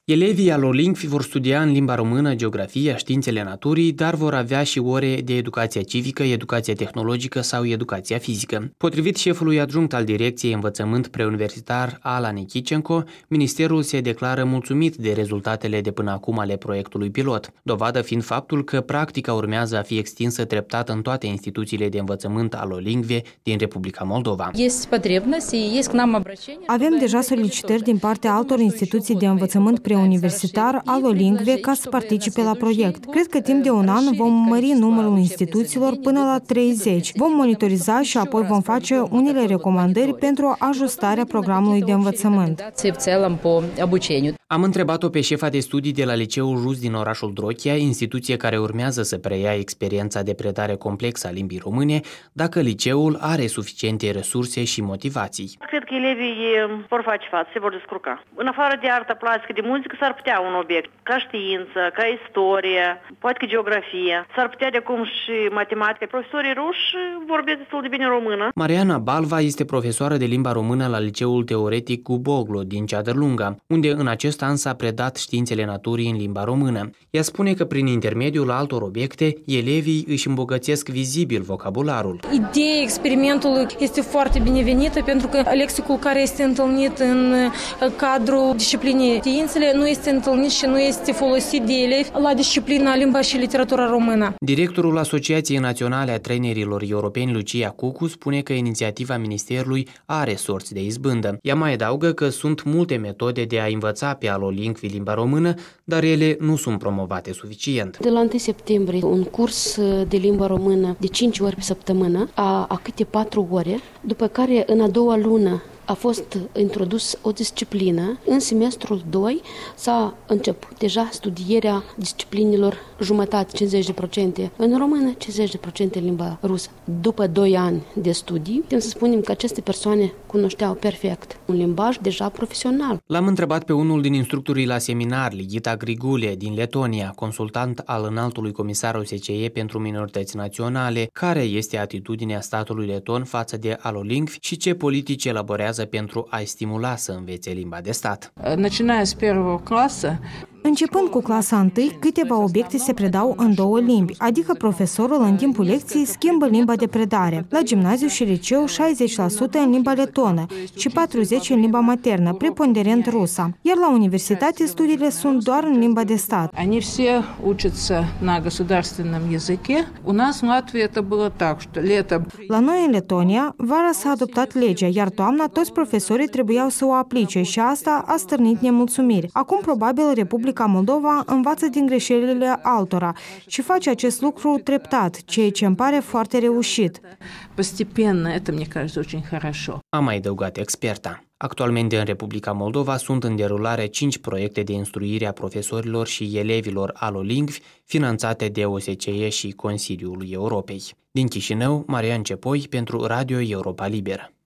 Elevii alolingvi vor studia în limba română, geografia, științele naturii, dar vor avea și ore de educație civică, educație tehnologică sau educația fizică. Potrivit șefului adjunct al Direcției Învățământ Preuniversitar Ala Nichicenco, ministerul se declară mulțumit de rezultatele de până acum ale proiectului pilot, dovadă fiind faptul că practica urmează a fi extinsă treptat în toate instituțiile de învățământ alolingve din Republica Moldova. Avem deja solicitări din partea altor instituții de învățământ preuniversitar alolingve ca să participe la proiect. Cred că timp de un an vom mări numărul instituțiilor până la 30. Vom monitoriza și apoi vom face unele recomandări pentru ajustarea programului de învățământ. Am întrebat-o pe șefa de studii de la Liceul Rus din orașul Drochia, instituție care urmează să preia experiența de predare complexă a limbii române, dacă liceul are suficiente resurse și motivații. Cred că elevii vor face față, se vor descurca. În afară de artă plastică, de muzică, s-ar putea un obiect ca știință, ca istorie, poate că geografie. S-ar putea de acum și matematică. Profesorii ruși vorbesc destul de bine română. Mariana Balva este profesoară de limba română la Liceul Teoretic Guboglu din Ceadărlunga, unde în acest an s-a predat științele naturii în limba română. Ea spune că prin intermediul altor obiecte, elevii își îmbogățesc vizibil vocabularul. Ideea experimentului este foarte binevenită pentru că lexicul care este întâlnit în cadrul disciplinei științele nu este întâlnit și nu este folosit de elevi la disciplina limba și literatura română. Directorul Asociației Naționale a Trainerilor Europeni, Lucia Cucu, spune că inițiativa Ministerului are sorți de izbândă. Ea mai adaugă că sunt multe metode de a învăța pe alolingvi limba română, dar ele nu sunt promovate suficient. De la 1 septembrie, un curs de limba română de 5 ori pe săptămână, a câte 4 ore, după care în a doua lună a fost introdus o disciplină. În semestrul 2 s-a început deja studierea disciplinilor jumătate, 50% în română, 50% în limba rusă. După 2 ani de studii, putem să spunem că aceste persoane cunoșteau perfect un limbaj deja profesional. L-am întrebat pe unul din instructorii la seminar, Ligita Grigule, din Letonia, consultant al înaltului comisar OSCE pentru minorități naționale, care este atitudinea statului leton față de alolingvi și ce politici elaborează pentru a-i stimula să învețe limba de stat. Începând cu clasa 1, câteva obiecte se predau în 2 limbi, adică profesorul în timpul lecției schimbă limba de predare. La gimnaziu și liceu 60% în limba letonă și 40% în limba maternă, preponderent rusa. Iar la universitate studiile sunt doar în limba de stat. Они все учатся на государственном языке. У нас в Латвии это было так, что летом. La noi în Letonia, vara s-a adoptat legea, iar toamna toți profesorii trebuiau să o aplice și asta a stârnit nemulțumiri. Acum probabil Republica Moldova învață din greșelile altora și face acest lucru treptat, ceea ce îmi pare foarte reușit. Постепенно, это, мне кажется, очень хорошо. A mai adăugat experta. Actualmente în Republica Moldova sunt în derulare 5 proiecte de instruire a profesorilor și elevilor alolingvi finanțate de OSCE și Consiliul Europei. Din Chișinău, Marian Cepoi pentru Radio Europa Liberă.